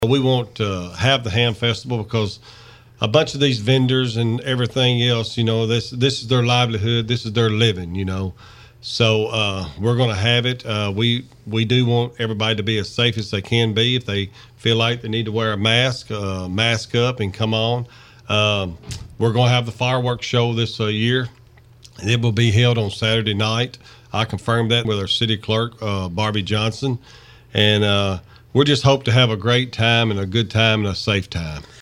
We want to have the ham festival because a bunch of these vendors and everything else, this is their livelihood, this is their living, So we're going to have it. We do want everybody to be as safe as they can be. If they feel like they need to wear a mask, mask up and come on. We're going to have the fireworks show this year. It will be held on Saturday night. I confirmed that with our city clerk, Barbie Johnson. And we just hope to have a great time and a good time and a safe time.